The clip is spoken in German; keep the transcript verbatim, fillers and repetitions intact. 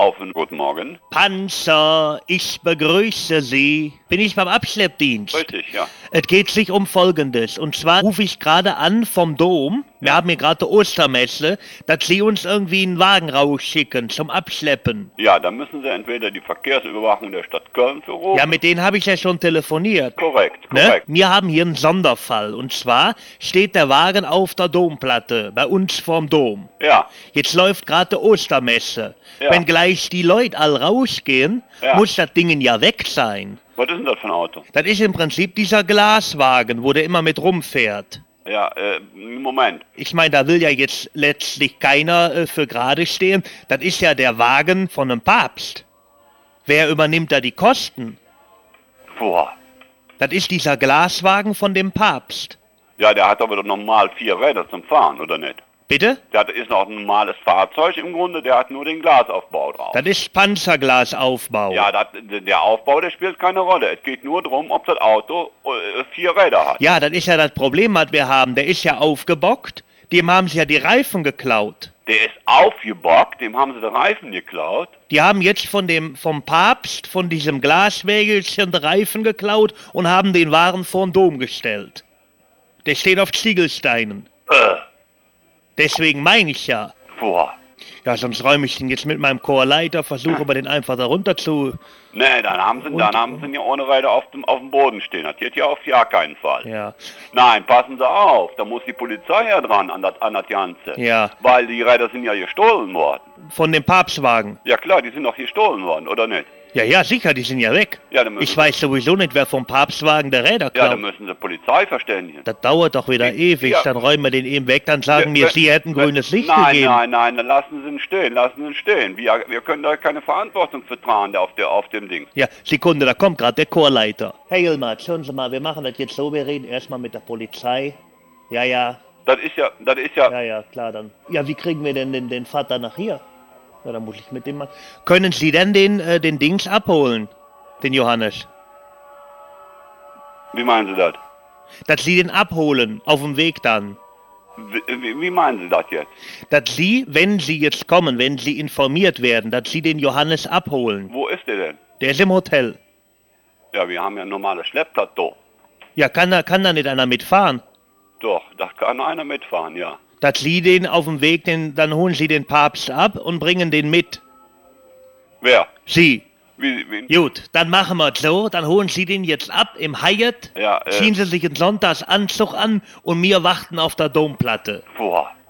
kaufen. Guten Morgen. Panzer, ich begrüße Sie. Bin ich beim Abschleppdienst? Richtig, ja. Es geht sich um Folgendes. Und zwar rufe ich gerade an vom Dom. Wir haben hier gerade Ostermesse, dass Sie uns irgendwie einen Wagen rausschicken zum Abschleppen. Ja, dann müssen Sie entweder die Verkehrsüberwachung der Stadt Köln für rufen. Ja, mit denen habe ich ja schon telefoniert. Korrekt, Ne? korrekt. Wir haben hier einen Sonderfall. Und zwar steht der Wagen auf der Domplatte, bei uns vorm Dom. Ja, Jetzt läuft gerade Ostermesse. Ja. Wenn gleich die Leute all rausgehen, Ja. muss das Ding ja weg sein. was ist denn das für ein Auto? Das ist im Prinzip dieser Glaswagen, wo der immer mit rumfährt. Ja, äh, Moment. Ich meine, da will ja jetzt letztlich keiner äh, für gerade stehen. Das ist ja der Wagen von einem Papst. Wer übernimmt da die Kosten? Boah. Das ist dieser Glaswagen von dem Papst. Ja, der hat aber doch normal vier Räder zum Fahren, oder nicht? Bitte? Der hat, ist noch ein normales Fahrzeug im Grunde, der hat nur den Glasaufbau drauf. Das ist Panzerglasaufbau. Ja, das, der Aufbau, der spielt keine Rolle. Es geht nur darum, ob das Auto äh, vier Räder hat. Ja, das ist ja das Problem, was wir haben. Der ist ja aufgebockt. Dem haben sie ja die Reifen geklaut. Der ist aufgebockt, dem haben sie den Reifen geklaut. Die haben jetzt von dem, vom Papst, von diesem Glaswägelchen die Reifen geklaut und haben den Waren vor den Dom gestellt. Der steht auf Ziegelsteinen. Äh, Deswegen meine ich ja. boah. Ja, sonst räume ich den jetzt mit meinem Chorleiter, versuche aber den einfach da runter zu... Nee, dann haben sie, dann haben sie ihn ja ohne Räder auf dem, auf dem Boden stehen. Das geht ja auf ja keinen Fall. Ja, Nein, passen Sie auf, da muss die Polizei ja dran an das, an das Ganze. ja, Weil die Räder sind ja gestohlen worden. von dem Papstwagen. Ja klar, die sind doch gestohlen worden, oder nicht? Ja, ja, sicher, die sind ja weg. Ja, dann müssen Ich weiß sowieso nicht, wer vom Papstwagen der Räder Ja, klaut. dann müssen sie Polizei verständigen. Das dauert doch wieder ewig, Ja. dann räumen wir den eben weg, dann sagen Ja, mir, Sie hätten wenn- grünes Licht nein, gegeben. Nein, nein, dann lassen Sie ihn stehen, lassen Sie ihn stehen. Wir, wir können da keine Verantwortung für tragen da auf, der, auf dem Ding. Ja, Sekunde, da kommt gerade der Chorleiter. Herr Yilmaz, hören Sie mal, wir machen das jetzt so, wir reden erstmal mit der Polizei. Ja, ja, Das ist ja, das ist ja, ja, ja, klar, dann. Ja, wie kriegen wir denn den, den Vater nach hier? Ja, dann muss ich mit dem mal... Können Sie denn den, äh, den Dings abholen, den Johannes? wie meinen Sie das? Dass Sie den abholen, auf dem Weg dann. Wie, wie, wie meinen Sie das jetzt? Dass Sie, wenn Sie jetzt kommen, wenn Sie informiert werden, dass Sie den Johannes abholen. Wo ist der denn? Der ist im Hotel. Ja, wir haben ja ein normales Schlepptag doch. Ja, kann da, kann da nicht einer mitfahren? Doch, da kann einer mitfahren, ja. Dass Sie den auf dem Weg, den, dann holen Sie den Papst ab und bringen den mit. Wer? Sie. Wie, wie? Gut, dann machen wir es so, dann holen Sie den jetzt ab im Hyatt, Ja, äh, ziehen Sie sich einen Sonntagsanzug an und wir warten auf der Domplatte. boah.